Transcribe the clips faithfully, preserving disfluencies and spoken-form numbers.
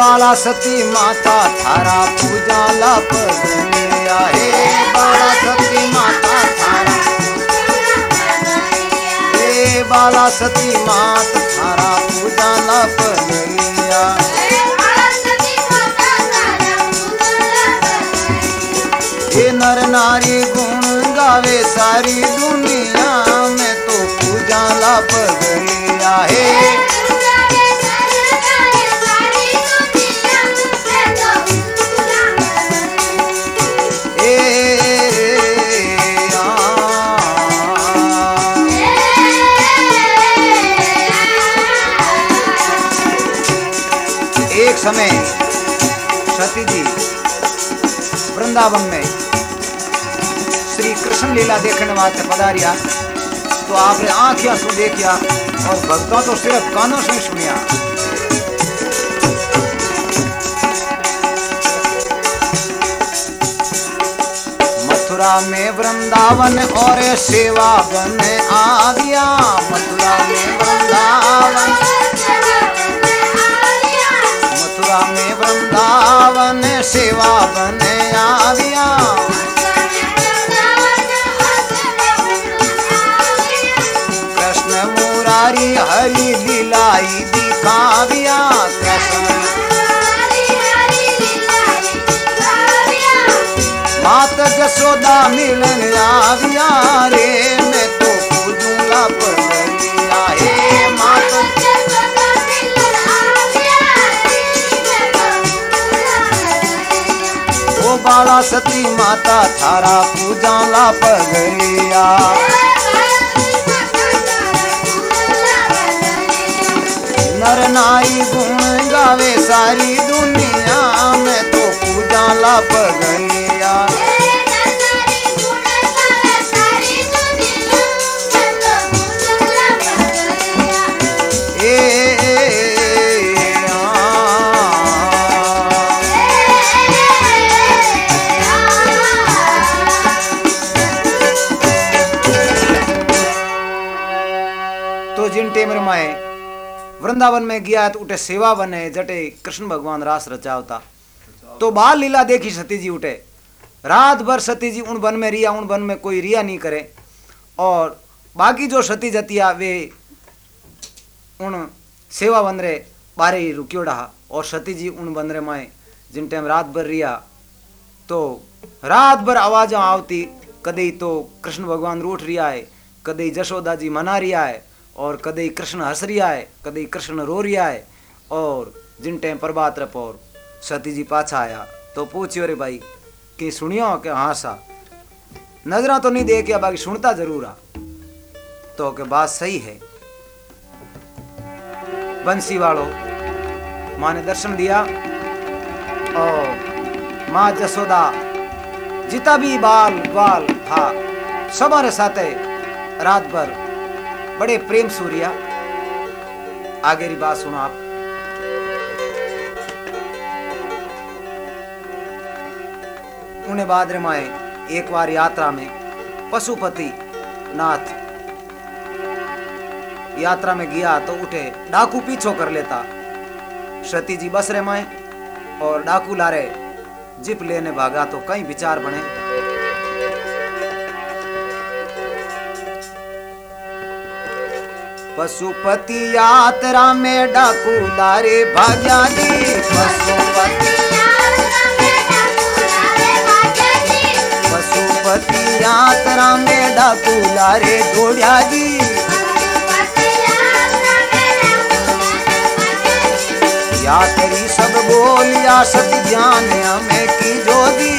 बाला सती माता थारा पूजा ला पगलिया। हे बाला सती माता थारा, हे बाला सती माता थारा पूजा ला पगलिया। हे नर नारी गुण गावे सारी दुनिया में तो पूजा ला पगलिया। हे एक समय सती जी वृंदावन में श्री कृष्ण लीला देखने वास्ते पधारिया तो आपने आंखियां सु देखिया और भक्तों तो सिर्फ कानों से सुनिया। मथुरा में वृंदावन और सेवा बन आ गया। मथुरा में वृंदावन, मथुरा में वृंदावन सेवा बन आ गया। कृष्ण मुरारी हरि लीलाई दिखाविया। कृष्ण मात जसोदा मिलन आविया रे मैं तो पूजूंगा पगलिया। हे मात ओ बाला सती माता थारा पूजा ला पगलिया। नर नारी गुण गावे सारी दुनिया में तो पूजा ला पगलिया। तो जिन टेमर में वृंदावन में गया तो उठे सेवा बने जटे कृष्ण भगवान रास रचावता तो बाल लीला देखी सती जी उठे। रात भर सती जी उन वन में रिया, उन वन में कोई रिया नहीं करे और बाकी जो सती जतिया वे उन सेवा बंदरे बारे ही रुकियो रहा और सती जी उन बंदरे में जिन टाइम रात भर रिया तो रात भर आवाजा आवती। कदे तो कृष्ण भगवान रूठ रिया है, कदे जशोदा जी मना रिया है और कदे कृष्ण हंस रिया है, कदे कृष्ण रो रिया है। और जिन टाइम प्रभात रप और सती जी पाछा आया तो पूछियो रे भाई कि सुनियो कि हाँ सा नजरा तो नहीं देखिया बाकी सुनता जरूर आ तो के बात सही है। बंसी वालों माँ ने दर्शन दिया और माँ जसोदा जितना भी बाल बाल था सबरे साथे रात भर बड़े प्रेम सूर्या। आगे री बात सुनो आप। उन्हें बाद रे माए एक बार यात्रा में पशुपति नाथ यात्रा में गया तो उठे डाकू पीछो कर लेता। सती जी बस रे माए और डाकू लारे जिप लेने भागा तो कई विचार बने। पशुपति यात्रा में डाकू लारे भाग्या जी। पशुपति पशुपति यात्रा में डाकू लारे दौड़िया जी। यात्री सब बोलिया सती ध्यान हमें की जोदी।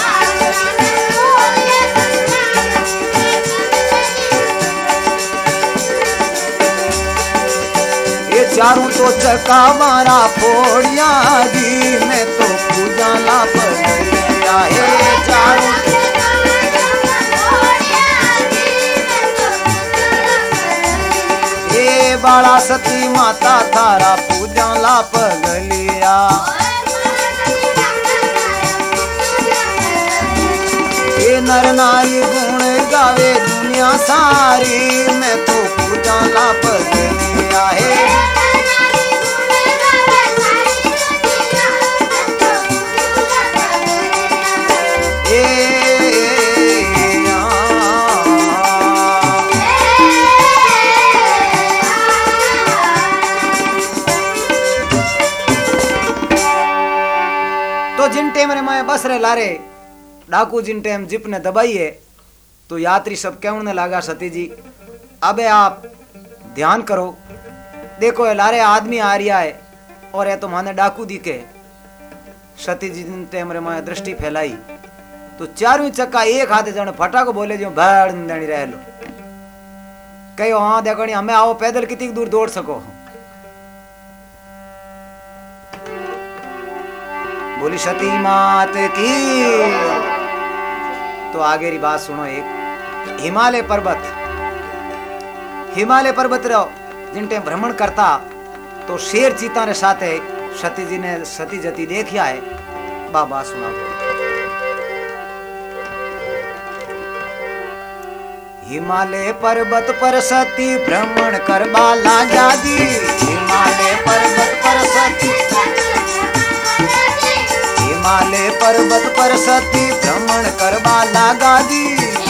ये चारों तो चका मारा फोड़िया जी मैं तो पूजा ला पगलिया। हे चारों हे बाला सती माता थारा पूजा ला पगलिया। ये नर नारी गुण गावे दुनिया सारी मैं तो पूजा ला पगलिया। हे जिन टेम रे मैं बस रे लारे डाकू जिन टेम जिप ने दबाइए तो यात्री सब कहने लगा सती जी अबे आप ध्यान करो, देखो ये लारे आदमी आ रिया है और ये तो माने डाकू दिखे। सती जी जिन टेम रे मैं दृष्टि फैलाई तो चारों चक्का एक हाथे जने फटाको बोले जो भड़ देनी रह लो कहो हाँ देखो नहीं हमें आओ पैदल कितनी दूर दौड़ सको। बोली सती मात की। तो आगे री बात सुनो। एक हिमालय पर्वत, हिमालय पर्वत रो जिनटे भ्रमण करता तो शेर चीता रे साथे सती जी ने सती जती देखिया है। बाबा सुना हिमालय पर्वत पर सती भ्रमण करबा लागा दी। हिमालय पर्वत पर सती हिमालय पर्वत पर सती भ्रमण करबा लागा दी।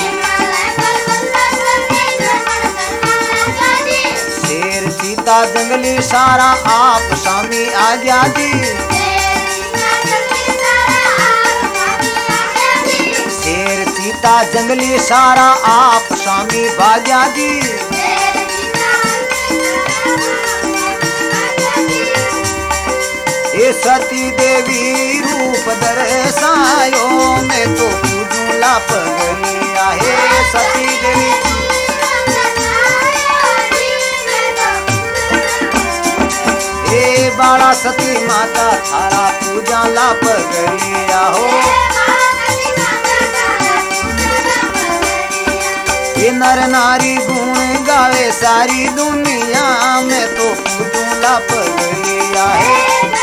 शेर चीता जंगली सारा आप सामी आ जा दी। शेर चीता जंगली सारा आप सामी बाजा दी। ये सती देवी रूप दर्शायो मैं तो पूजू लाप गलिया है। सती देवी ए बाड़ा सती माता थारा पूजा लाप गलिया हो। ये नर नारी गुण गावे सारी दुनिया में तो पूजू लाप गलिया है।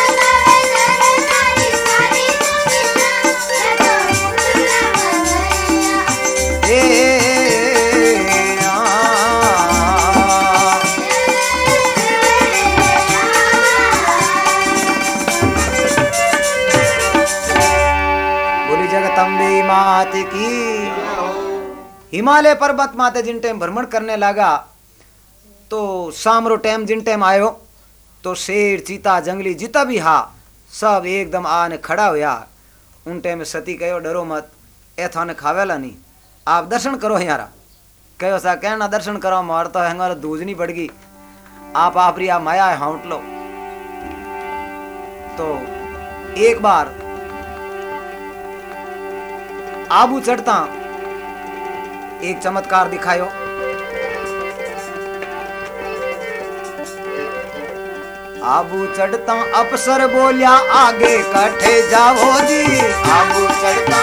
मात की। हिमालय पर्वत माते जिन टाइम भ्रमण करने लगा तो शाम रो टाइम जिन टाइम आयो तो शेर चीता जंगली जिता भी हा सब एकदम आने खड़ा होया। उन टाइम सती कहो डरो मत, ए थाने खावेला नहीं, आप दर्शन करो यारा। कहो सा कहना दर्शन करो मार तो हमारा दूध नहीं पड़गी, आप आप रिया माया है हाउट लो। तो एक बार आबू चढ़ता एक चमत्कार दिखायो। आबू चढ़ता अफसर बोलिया आगे कठे जाओ जी। आबू चढ़ता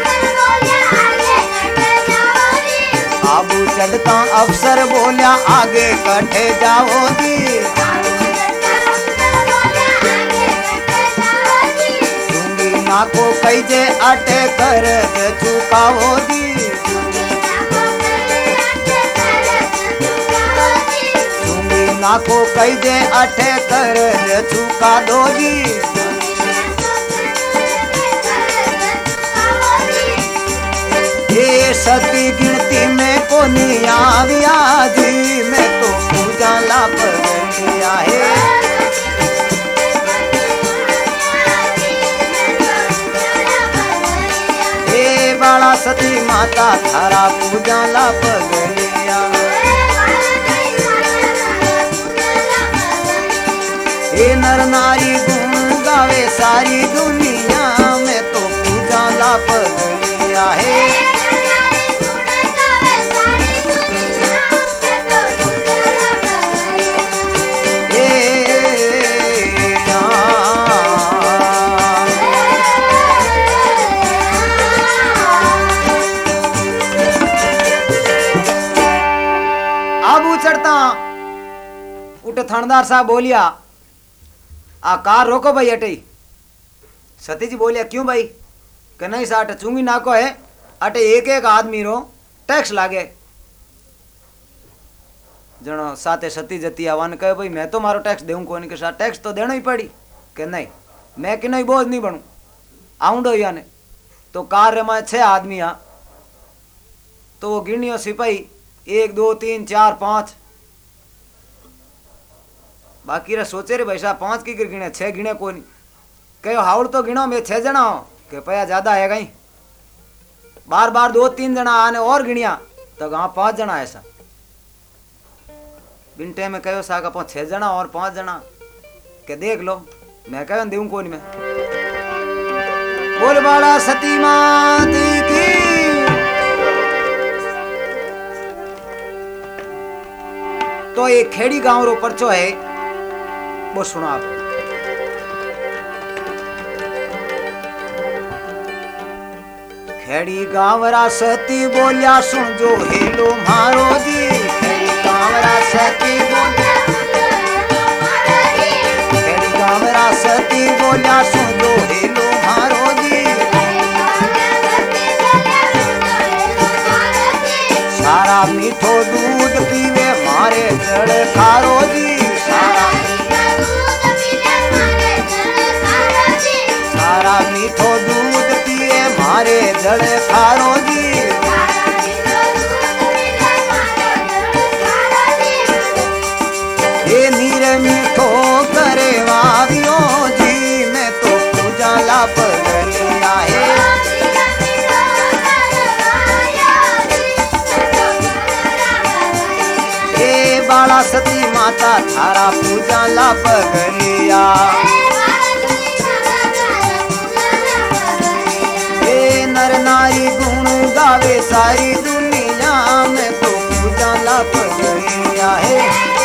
आबू चढ़ता अफसर बोलिया आगे कठे जाओ जी। ना को कई जे अटे कर चुकाओ दी। ना को कई जे अटे कर चुका दो जी। ये सती गिनती में को नहीं आविया जी मैं तो पूजा लाभ गया है। बाड़ा सती माता थारा पूजा लाप गलिया। ए नर नारी गुण गावे सारी दुनिया में तो पूजा लाप गलिया है। उठे थानेदार साहब बोलिया आ कार रोको भाई अटे। सती जी बोलिया क्यों भाई? कि नहीं सा अटे चुंगी नाको है, अटे एक एक आदमी रो टैक्स लागे। जनो साथे सती जती आवान कहे भाई मैं तो मारो टैक्स देऊं कोनी के साथ टैक्स तो देना ही पड़ी। कि नहीं मैं कि नहीं बोझ नहीं बनू आऊंडो याने। तो कार रे में छह आदमी आ तो वो गिनियो सिपाही एक दो तीन चार पांच बाकी रे सोचे रे भाई साहब पांच की गिने छह गिने कोनी। कहो हाउड़ तो गिनो मैं छह जना हो के पया ज्यादा है कहीं, बार बार दो तीन जना आने और गिनिया तो हाँ पांच जना ऐसा बिनटे में कहो सा का छह जना और पांच जना के देख लो मैं कह देऊं कौन में बोल बाला सती माती की। तो एक खेड़ी गांव रो परचो है वो सुनो आप। खेड़ी गांवरा सती बोलिया सुन जो हेलो मारो जी, खेड़ी गांवरा सती बोलिया खेड़ी गांवरा सती बोलिया सुन जो हेलो मारो जी, सारा मीठो दूध पीवे मारे जड़ खारो जी, सारा सारा मीठो दूध पिए मारे जड़ खारो जी, ये नीर मीठो करे वावियो जी, मैं तो पूजा ला पगलिया है, ये बाला सती माता थारा पूजा ला पगलिया, नर नारी गुण गावे सारी दुनिया में तो पूजा ला पगलिया है,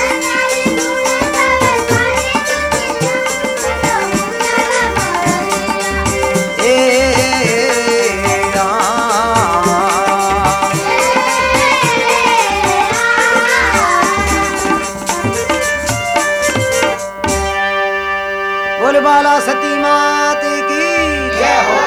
ए बोल बाला सती मात की जय हो।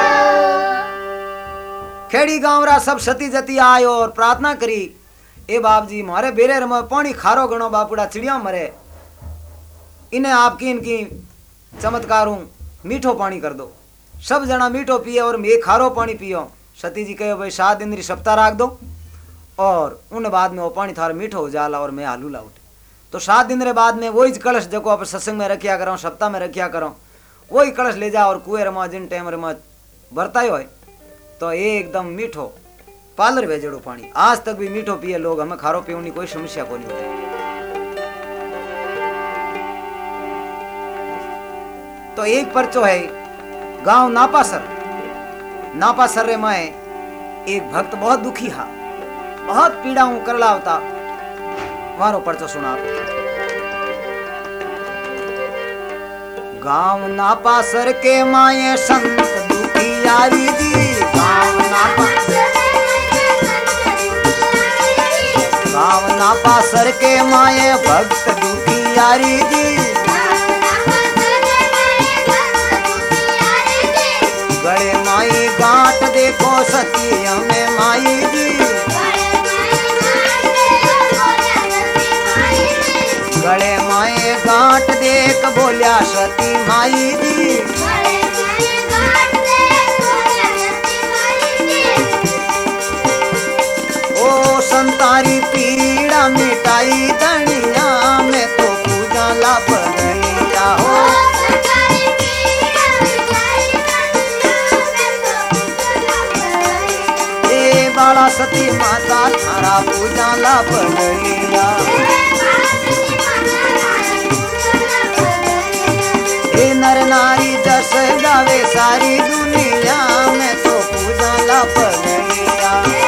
खेड़ी गांवरा सब सती जती आयो और प्रार्थना करी, ए बाप जी मारे बेरे में पानी खारो गणो बापुड़ा चिड़िया मरे, इन्हें आपकी इनकी चमत्कारों मीठो पानी कर दो, सब जना मीठो पिए और मैं खारो पानी पियो। सती जी कहे भाई सात दिन री सप्ताह राख दो और उन बाद में वो पानी थारा मीठो हो जाला और मैं हालू ला उठे। तो सात दिन रे बाद में वही कलश जो आप सत्संग में रखिया करो, सप्ताह में रखिया करो, वही कलश ले जा और कुएं रमा जिन टाइम रमा बरतायो है तो एकदम मीठो पालर भेजड़ो पानी, आज तक भी मीठो पिए लोग, हमें खारो पीने कोई समस्या को नहीं होती। तो एक परचो है गांव नापासर, नापासर रे मैं एक भक्त बहुत दुखी हा, बहुत पीड़ा हूं करला होता, वारो परचो सुना। गांव नापासर के माये संत दुखी यारी जी, गांव नापासर गांव नापासर के माये भक्त दुखी यारी जी, गले माई गांठ देखो सती हमें माई जी, गले माए गांठ देख बोलिया सती माई जी, ओ संतारी पीड़ा मिटाई धनिया में तो पूजा ला पगलिया हो, ए बाला सती माता थारा पूजा ला पगलिया, नर नारी जस गावे सारी दुनिया में तो पूजा ला पगलिया,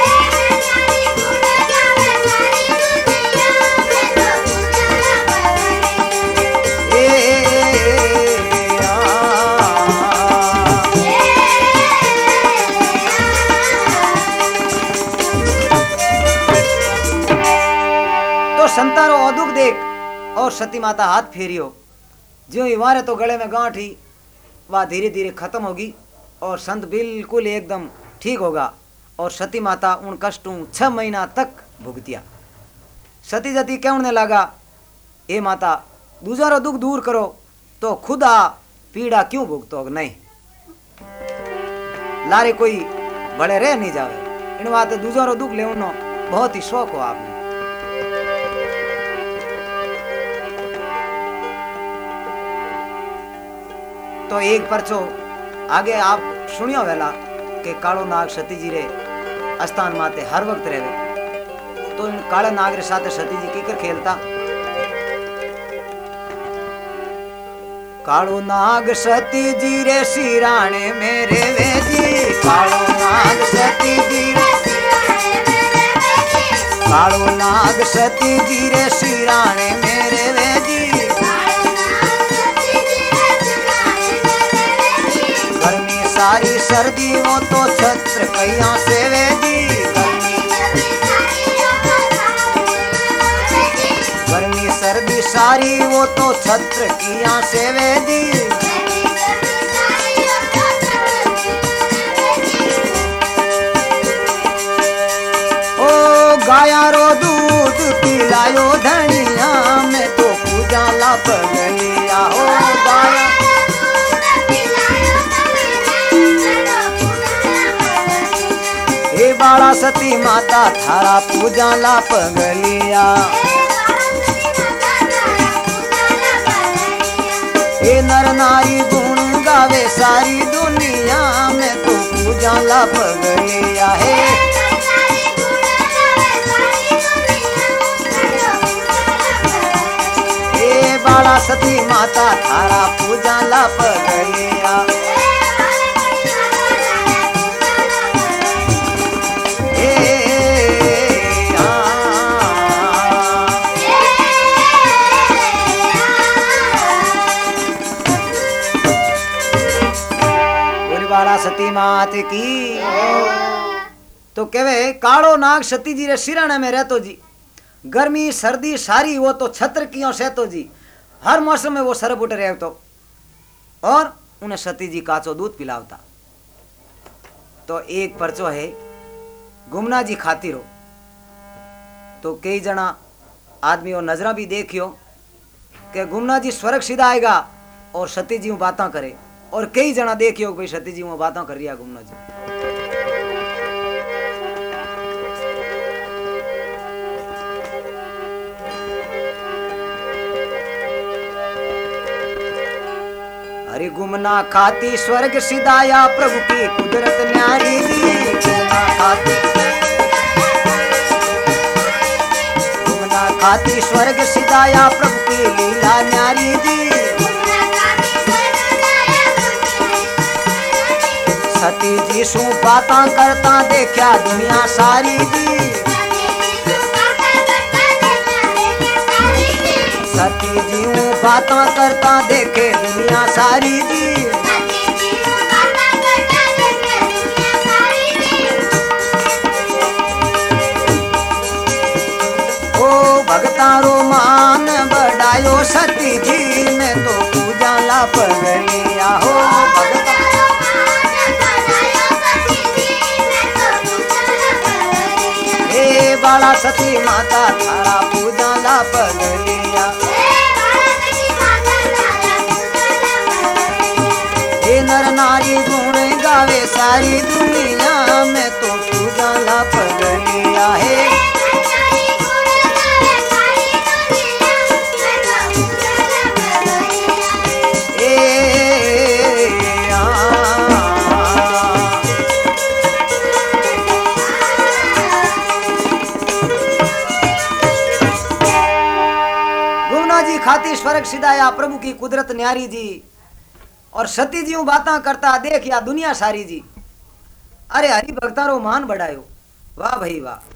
तो संतारो औदुक देख और सती माता हाथ फेरियो, जो इवारे तो गले में गांठ ही वह धीरे धीरे खत्म होगी और संत बिल्कुल एकदम ठीक होगा। और सती माता उन कष्टों छह महीना तक भुगतिया। सती जती कहने लगा, ए माता दूसरा दुख दूर करो तो खुदा पीड़ा क्यों भुगतो, नहीं लारे कोई बड़े रह नहीं जावे, इन बात दूसरा दुख ले बहुत ही शौक हो आपने। तो एक परचो आगे आप सुनियो वेला के कालो नाग सती जी रे स्थान माते हर वक्त रहे। तो इन काले नाग रे साथे सती जी कीकर खेलता। कालो नाग सती जी रे सिराणे मेरे वेजी, कालो नाग सती जी रे कालो नाग सती जी रे सिराणे मेरे वेजी, गर्मी सारी सर्दी वो तो छत्र कैया से वेजी, गर्मी सर्दी सारी वो तो छत्र किया से वेजी। ओ गाया रो दूध पिलायो धनिया, मैं तो पूजा ला पगलिया। ओ गाया हे बाला सती माता थारा पूजा ला पगलिया। हे नर नारी गुण गावे सारी दुनिया, में तो पूजा ला पगलिया। हे हे बाला सती माता थारा पूजा ला पगलिया। सती मात की। तो कहवे कालो नाग सती जी रे सिराने में रहतो जी, गर्मी सर्दी सारी वो तो छत्र कियो सहतो जी, हर मौसम में वो सरब उठ रहतो और उन्हें सती जी काचो दूध पिलावता। तो एक परचो है गुमना जी खातिर हो। तो कई जना आदमी और नजरा भी देखियो कि गुमना जी स्वर्ग सीधा आएगा और सती जी बातें करे, और कई जना देखियो भाई सती जी में बातें कर रिया गुमना जी। अरे गुमना खाती स्वर्ग सिधाया प्रभु की कुदरत न्यारी दी, गुमना खाती गुमना खाती स्वर्ग सिधाया प्रभु की लीला न्यारी दी। सती जी सू बातां करता देखा दुनिया सारी जी, सती जी बातां करता देखे दुनिया सारी जी। ओ भगतारो मान बढ़ायो सती जी, मैं तो पूजा ला पगलिया। हो भगता बाला सती माता थारा पूजा ला पगलिया। हे नर नारी गुण गावे सारी दुनिया, में तो पूजा ला पगलिया। हे खाती स्वर्ग सिधाया प्रभु की कुदरत न्यारी जी, और सती जी बातें करता देख या दुनिया सारी जी। अरे हरि भक्तारो मान बढ़ायो, वाह भाई वाह।